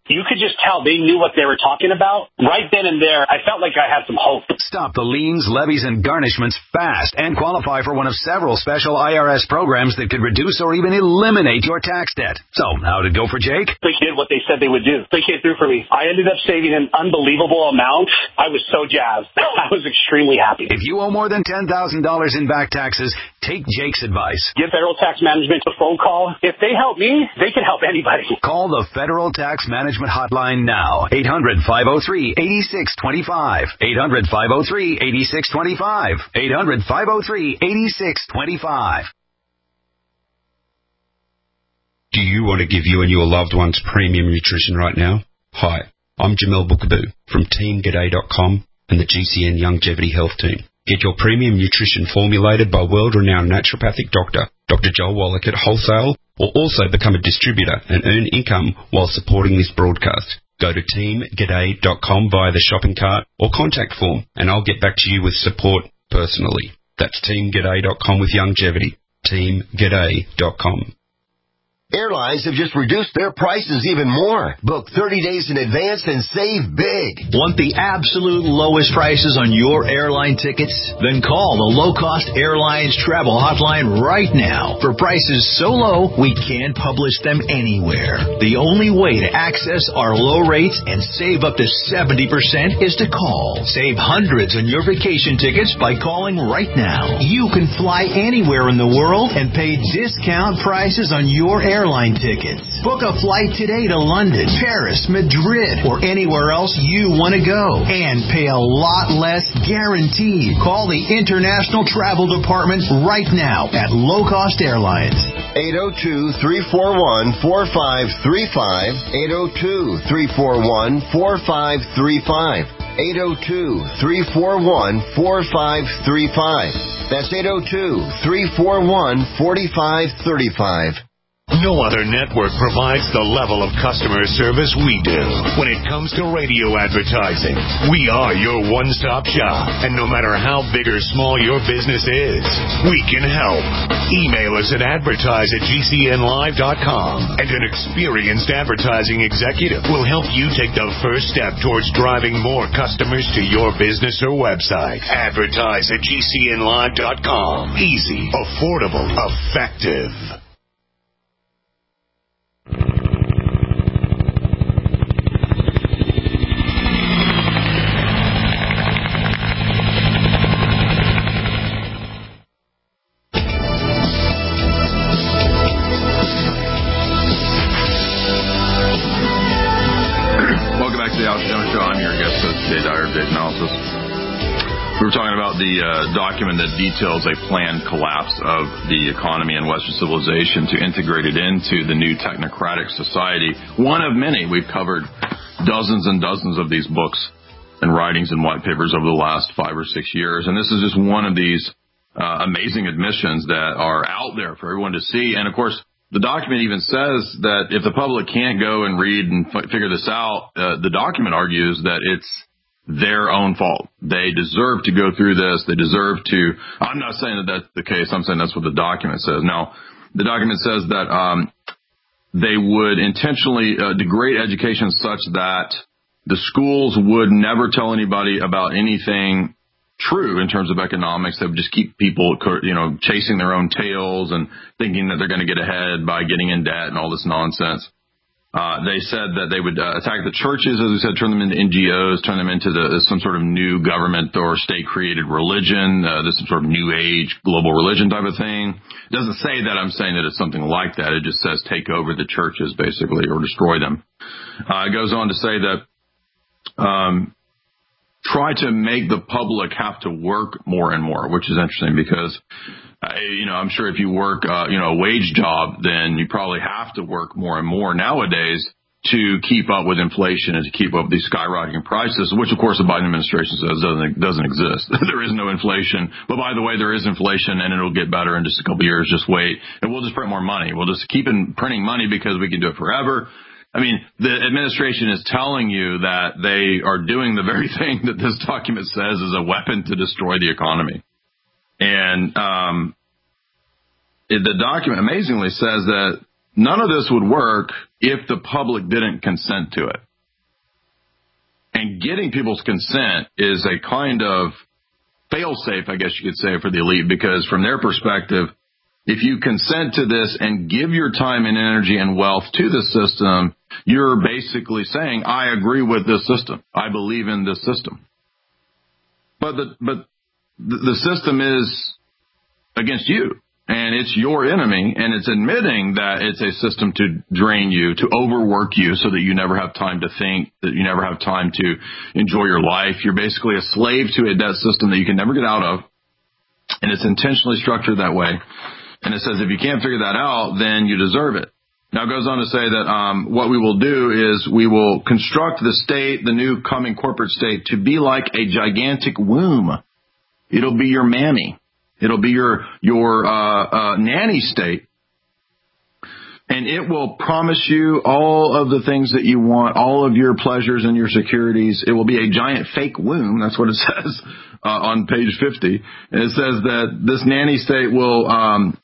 you could just tell they knew what they were talking about. Right then and there, I felt like I had some hope. Stop the liens, levies, and garnishments fast and qualify for one of several special I R S programs that could reduce or even eliminate your tax debt. So, how did it go for Jake? They did what they said they would do. They came through for me. I ended up saving an unbelievable amount. I was so jazzed. I was extremely happy. If you owe more than ten thousand dollars in back taxes, take Jake's advice. Give Federal Tax Management a phone call. If they help me, they can help anybody. Call the Federal Tax Management Hotline now. eight hundred, five oh three, eight six two five. eight hundred, five oh three, eight six two five. eight hundred, five oh three, eight six two five. Do you want to give you and your loved ones premium nutrition right now? Hi, I'm Jamel Bookaboo from Team G'day dot com and the G C N Longevity Health Team. Get your premium nutrition formulated by world-renowned naturopathic doctor, Doctor Joel Wallach at wholesale, or also become a distributor and earn income while supporting this broadcast. Go to Team G'day dot com via the shopping cart or contact form, and I'll get back to you with support personally. That's Team G'day dot com with longevity. Team G'day dot com. Airlines have just reduced their prices even more. Book thirty days in advance and save big. Want the absolute lowest prices on your airline tickets? Then call the Low Cost Airlines Travel Hotline right now. For prices so low, we can't publish them anywhere. The only way to access our low rates and save up to seventy percent is to call. Save hundreds on your vacation tickets by calling right now. You can fly anywhere in the world and pay discount prices on your airline airline tickets. Book a flight today to London, Paris, Madrid, or anywhere else you want to go and pay a lot less guaranteed. Call the International Travel Department right now at Low Cost Airlines. eight oh two, three four one, four five three five. eight oh two, three four one, four five three five. eight oh two, three four one, four five three five. That's eight oh two, three four one, four five three five. No other network provides the level of customer service we do. When it comes to radio advertising, we are your one-stop shop. And no matter how big or small your business is, we can help. Email us at advertise at G C N live dot com, and an experienced advertising executive will help you take the first step towards driving more customers to your business or website. Advertise at G C N live dot com. Easy, affordable, effective. We were talking about the uh, document that details a planned collapse of the economy and Western civilization to integrate it into the new technocratic society. One of many. We've covered dozens and dozens of these books and writings and white papers over the last five or six years. And this is just one of these uh, amazing admissions that are out there for everyone to see. And, of course, the document even says that if the public can't go and read and f- figure this out, uh, the document argues that it's their own fault. They deserve to go through this. They deserve to. I'm not saying that that's the case. I'm saying that's what the document says. Now, the document says that um, they would intentionally uh, degrade education such that the schools would never tell anybody about anything true in terms of economics. They would just keep people, you know, chasing their own tails and thinking that they're going to get ahead by getting in debt and all this nonsense. Uh, they said that they would uh, attack the churches, as we said, turn them into N G Os, turn them into the, some sort of new government or state-created religion, uh, this sort of new age global religion type of thing. It doesn't say that. I'm saying that it's something like that. It just says take over the churches, basically, or destroy them. Uh, it goes on to say that um, try to make the public have to work more and more, which is interesting because Uh, you know, I'm sure if you work, uh, you know, a wage job, then you probably have to work more and more nowadays to keep up with inflation and to keep up with these skyrocketing prices, which, of course, the Biden administration says doesn't, doesn't exist. There is no inflation. But, by the way, there is inflation, and it'll get better in just a couple of years. Just wait. And we'll just print more money. We'll just keep in printing money because we can do it forever. I mean, the administration is telling you that they are doing the very thing that this document says is a weapon to destroy the economy. And um, it, the document amazingly says that none of this would work if the public didn't consent to it. And getting people's consent is a kind of fail-safe, I guess you could say, for the elite, because from their perspective, if you consent to this and give your time and energy and wealth to the system, you're basically saying, I agree with this system. I believe in this system. But the, but the system is against you, and it's your enemy, and it's admitting that it's a system to drain you, to overwork you so that you never have time to think, that you never have time to enjoy your life. You're basically a slave to a debt system that you can never get out of, and it's intentionally structured that way. And it says if you can't figure that out, then you deserve it. Now it goes on to say that um, what we will do is we will construct the state, the new coming corporate state, to be like a gigantic womb. It'll be your mammy. It'll be your your uh, uh, nanny state. And it will promise you all of the things that you want, all of your pleasures and your securities. It will be a giant fake womb. That's what it says uh, on page fifty. And it says that this nanny state will um,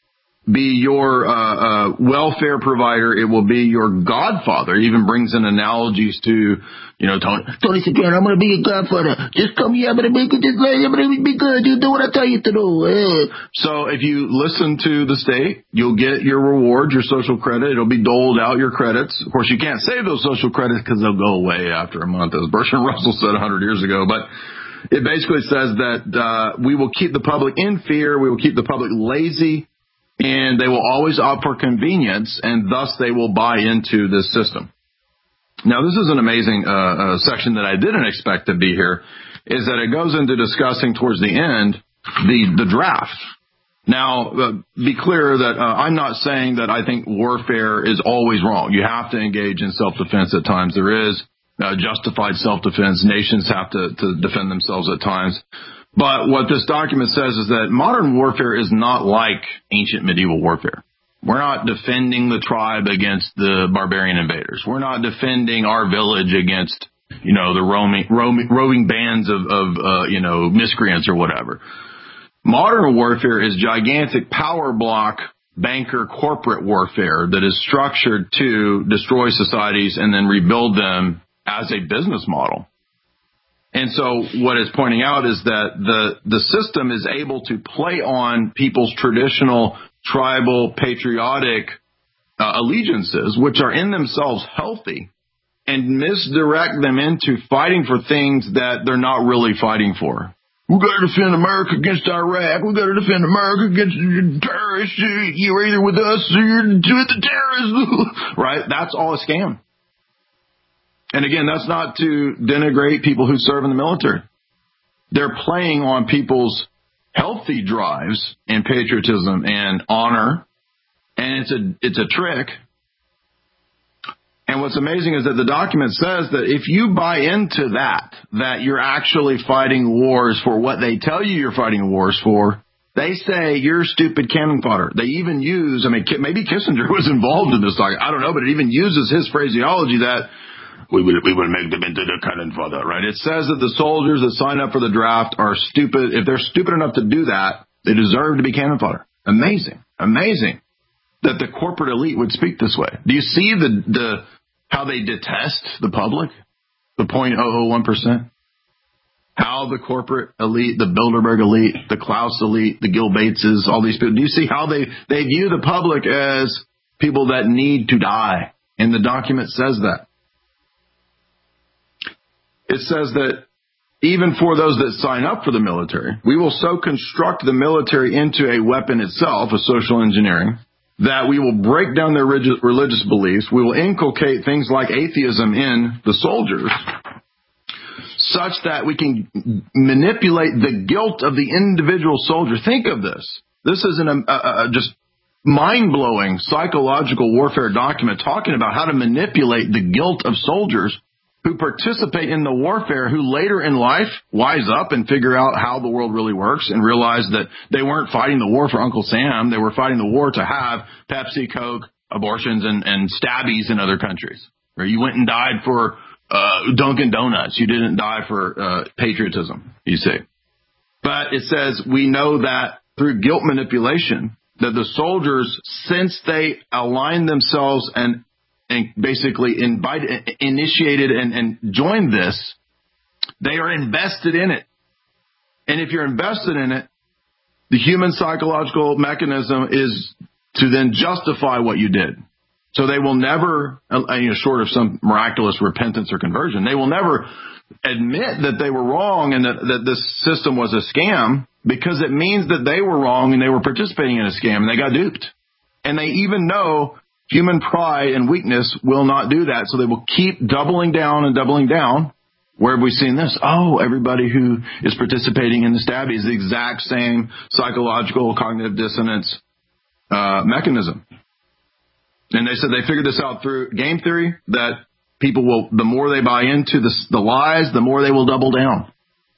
be your uh, uh, welfare provider. It will be your godfather. It even brings in analogies to, you know, Tony. Tony Soprano, I'm going to be your godfather. Just come here. I'm going to make it just like, I'm going to be good. You do what I tell you to do. Eh. So if you listen to the state, you'll get your reward, your social credit. It'll be doled out, your credits. Of course, you can't save those social credits because they'll go away after a month, as Bertrand Russell said one hundred years ago. But it basically says that uh, we will keep the public in fear. We will keep the public lazy. And they will always opt for convenience, and thus they will buy into this system. Now, this is an amazing uh, uh, section that I didn't expect to be here, is that it goes into discussing towards the end the, the draft. Now, uh, be clear that uh, I'm not saying that I think warfare is always wrong. You have to engage in self-defense at times. There is uh, justified self-defense. Nations have to, to defend themselves at times. But what this document says is that modern warfare is not like ancient medieval warfare. We're not defending the tribe against the barbarian invaders. We're not defending our village against, you know, the roaming, roaming, roving bands of, of uh, you know, miscreants or whatever. Modern warfare is gigantic power block, banker, corporate warfare that is structured to destroy societies and then rebuild them as a business model. And so what it's pointing out is that the, the system is able to play on people's traditional tribal patriotic uh, allegiances, which are in themselves healthy, and misdirect them into fighting for things that they're not really fighting for. We got to defend America against Iraq. We got to defend America against terrorists. You're either with us or you're with the terrorists. Right? That's all a scam. And again, that's not to denigrate people who serve in the military. They're playing on people's healthy drives and patriotism and honor, and it's a it's a trick. And what's amazing is that the document says that if you buy into that, that you're actually fighting wars for what they tell you you're fighting wars for, they say you're stupid cannon fodder. They even use, I mean, maybe Kissinger was involved in this document. I don't know, but it even uses his phraseology that We will, we will make them into the cannon fodder, right? It says that the soldiers that sign up for the draft are stupid. If they're stupid enough to do that, they deserve to be cannon fodder. Amazing. Amazing that the corporate elite would speak this way. Do you see the, the, how they detest the public? The zero point zero zero one percent? How the corporate elite, the Bilderberg elite, the Klaus elite, the Gil Bateses, all these people, do you see how they, they view the public as people that need to die? And the document says that. It says that even for those that sign up for the military, we will so construct the military into a weapon itself, a social engineering, that we will break down their religious beliefs. We will inculcate things like atheism in the soldiers, such that we can manipulate the guilt of the individual soldier. Think of this. This is an, a, a just mind-blowing psychological warfare document talking about how to manipulate the guilt of soldiers who participate in the warfare, who later in life wise up and figure out how the world really works and realize that they weren't fighting the war for Uncle Sam. They were fighting the war to have Pepsi, Coke, abortions, and, and stabbies in other countries. Or you went and died for uh, Dunkin' Donuts. You didn't die for uh, patriotism, you see. But it says we know that through guilt manipulation, that the soldiers, since they aligned themselves and, and basically invited, initiated and, and joined this, they are invested in it. And if you're invested in it, the human psychological mechanism is to then justify what you did. So they will never, you know, short of some miraculous repentance or conversion, they will never admit that they were wrong and that, that this system was a scam, because it means that they were wrong and they were participating in a scam and they got duped. And they even know human pride and weakness will not do that. So they will keep doubling down and doubling down. Where have we seen this? Oh, everybody who is participating in the stabby is the exact same psychological cognitive dissonance uh, mechanism. And they said they figured this out through game theory, that people will, the more they buy into the, the lies, the more they will double down.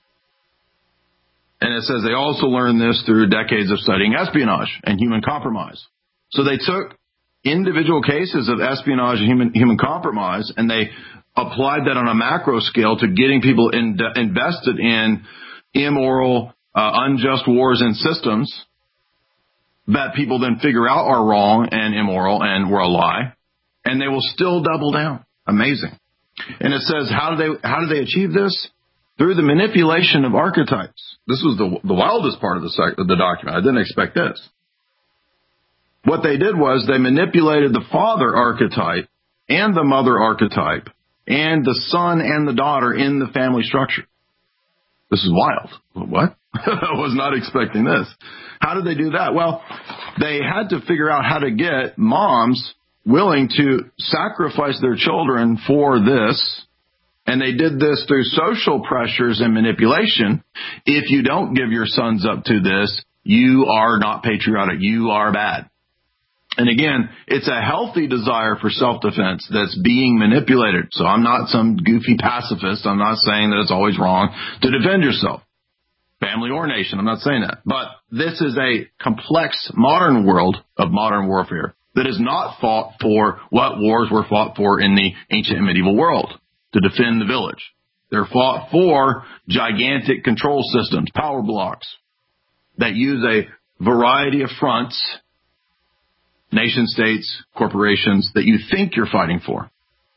And it says they also learned this through decades of studying espionage and human compromise. So they took individual cases of espionage and human, human compromise, and they applied that on a macro scale to getting people in, invested in immoral, uh, unjust wars and systems that people then figure out are wrong and immoral and were a lie, and they will still double down. Amazing. And it says, how do they, how do they achieve this? Through the manipulation of archetypes. This was the, the wildest part of the, sec- of the document. I didn't expect this. What they did was they manipulated the father archetype and the mother archetype and the son and the daughter in the family structure. This is wild. What? I was not expecting this. How did they do that? Well, they had to figure out how to get moms willing to sacrifice their children for this. And they did this through social pressures and manipulation. If you don't give your sons up to this, you are not patriotic. You are bad. And again, it's a healthy desire for self-defense that's being manipulated. So I'm not some goofy pacifist. I'm not saying that it's always wrong to defend yourself, family or nation. I'm not saying that. But this is a complex modern world of modern warfare that is not fought for what wars were fought for in the ancient and medieval world, to defend the village. They're fought for gigantic control systems, power blocks, that use a variety of fronts, nation states, corporations, that you think you're fighting for.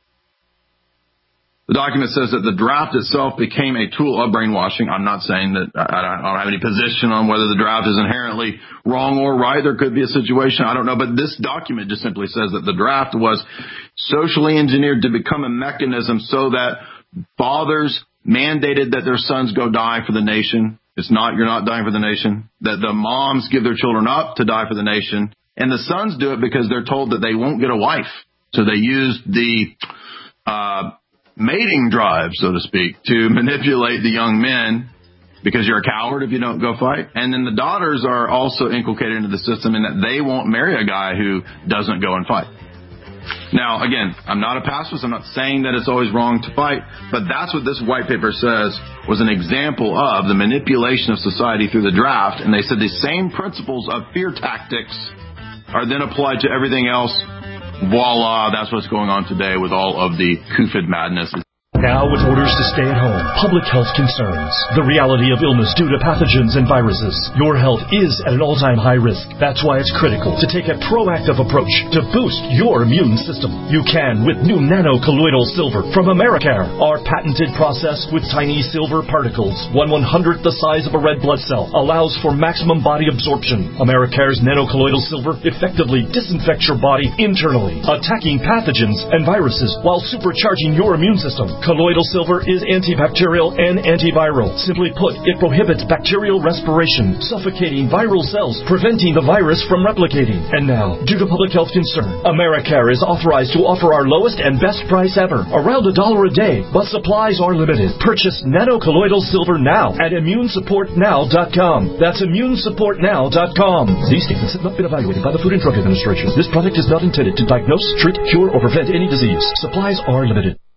The document says that the draft itself became a tool of brainwashing. I'm not saying that I don't have any position on whether the draft is inherently wrong or right. There could be a situation, I don't know. But this document just simply says that the draft was socially engineered to become a mechanism so that fathers mandated that their sons go die for the nation. It's not, you're not dying for the nation. That the moms give their children up to die for the nation. And the sons do it because they're told that they won't get a wife. So they use the uh mating drive, so to speak, to manipulate the young men, because you're a coward if you don't go fight. And then the daughters are also inculcated into the system in that they won't marry a guy who doesn't go and fight. Now, again, I'm not a pacifist. I'm not saying that it's always wrong to fight, but that's what this white paper says was an example of the manipulation of society through the draft. And they said the same principles of fear tactics are then applied to everything else. Voila, that's what's going on today with all of the COVID madness. Now, with orders to stay at home, public health concerns, the reality of illness due to pathogens and viruses, your health is at an all-time high risk. That's why it's critical to take a proactive approach to boost your immune system. You can with new nano-colloidal silver from Americare. Our patented process with tiny silver particles, one one-hundredth the size of a red blood cell, allows for maximum body absorption. Americare's nano-colloidal silver effectively disinfects your body internally, attacking pathogens and viruses while supercharging your immune system. Colloidal silver is antibacterial and antiviral. Simply put, it prohibits bacterial respiration, suffocating viral cells, preventing the virus from replicating. And now, due to public health concern, Americare is authorized to offer our lowest and best price ever, around a dollar a day, but supplies are limited. Purchase nano-colloidal silver now at immune support now dot com. That's immune support now dot com. These statements have not been evaluated by the Food and Drug Administration. This product is not intended to diagnose, treat, cure, or prevent any disease. Supplies are limited.